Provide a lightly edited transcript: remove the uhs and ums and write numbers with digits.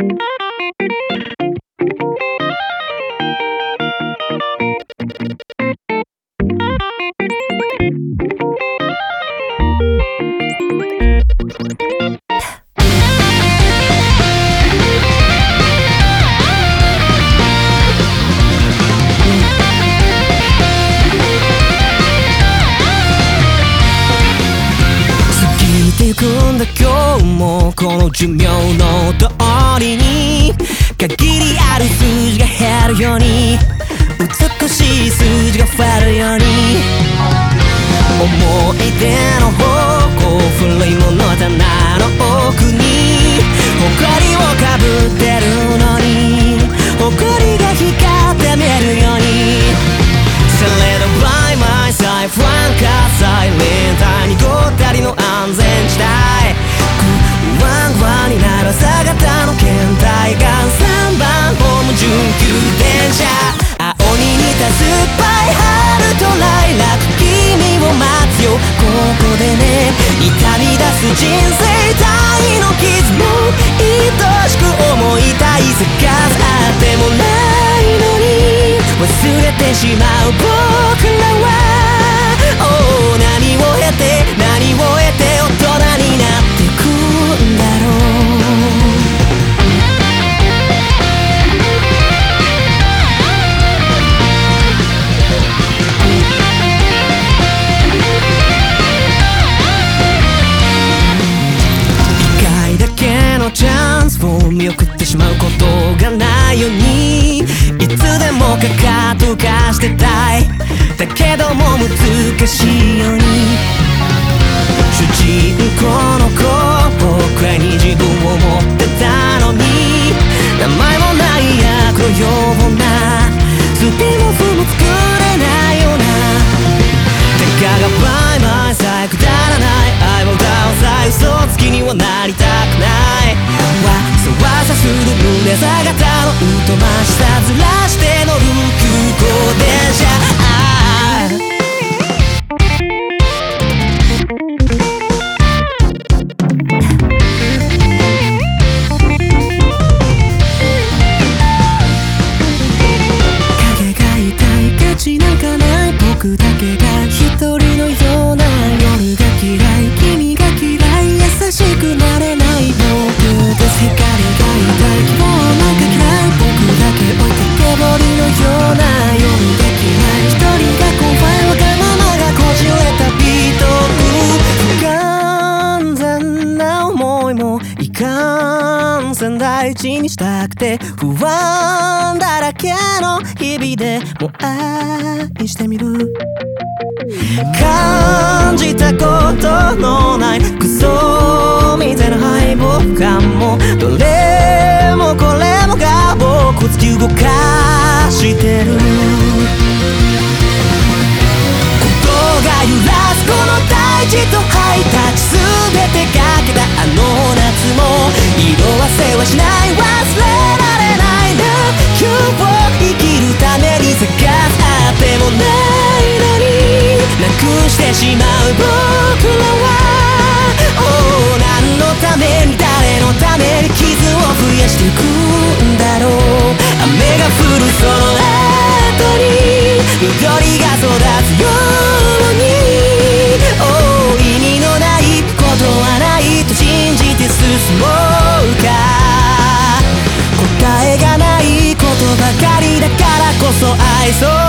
今日もこの寿命の通りに限りある数字が減るように美しい数字が増えるように思い出の方向古いもの棚の奥に埃をかぶってるのに埃が光って見えるようにSurrounded by my side 不安火災連帯にごったりの安全地帯不安不安になる朝方の検体が3番ホーム準急電車青に似た酸っぱい春とライラック君を待つよここでね痛み出す人生体の傷も愛しく思いたい探すあってもないのに忘れてしまう僕らは、oh、何を経て何を得て大人になってくんだろう一回だけのチャンスを見送ってしまうことがないようにいつでもかかとかしてたいだけども難しいように主人公の子くらいに自分を持ってたのに名前もない役のようなスピンオフも作れないようなたかがバイバイさえくだらない愛を歌うさえ嘘つきにはなりたくないわさする胸さ型の疎ましさずらして乗る空港電車影が痛い価値なんかない僕だけが一人のような夜が嫌い君が嫌い優しくなれない僕です光が痛い希望なんか嫌い僕だけ置いてけぼりのような夜が嫌い一人が怖いわがままがこじれたビート不完全な思いもいかんせん大事にしたくて不安だらけの日々でも愛してみる感じたことのないクソみたいな敗北感もどれもこれもが僕を突き動かしてることが揺らすこの大地とハイタッチ全てかけたあの夏も色あせはしない忘れられないな今日を生きるために探すあってもないのになくしてしまう僕らは、oh、何のために誰のために傷を増やしていくんだろう雨が降るその後に緑が育つように、oh、意味のないことはないと信じて進もうか答えがないことばかりだからこそ愛そう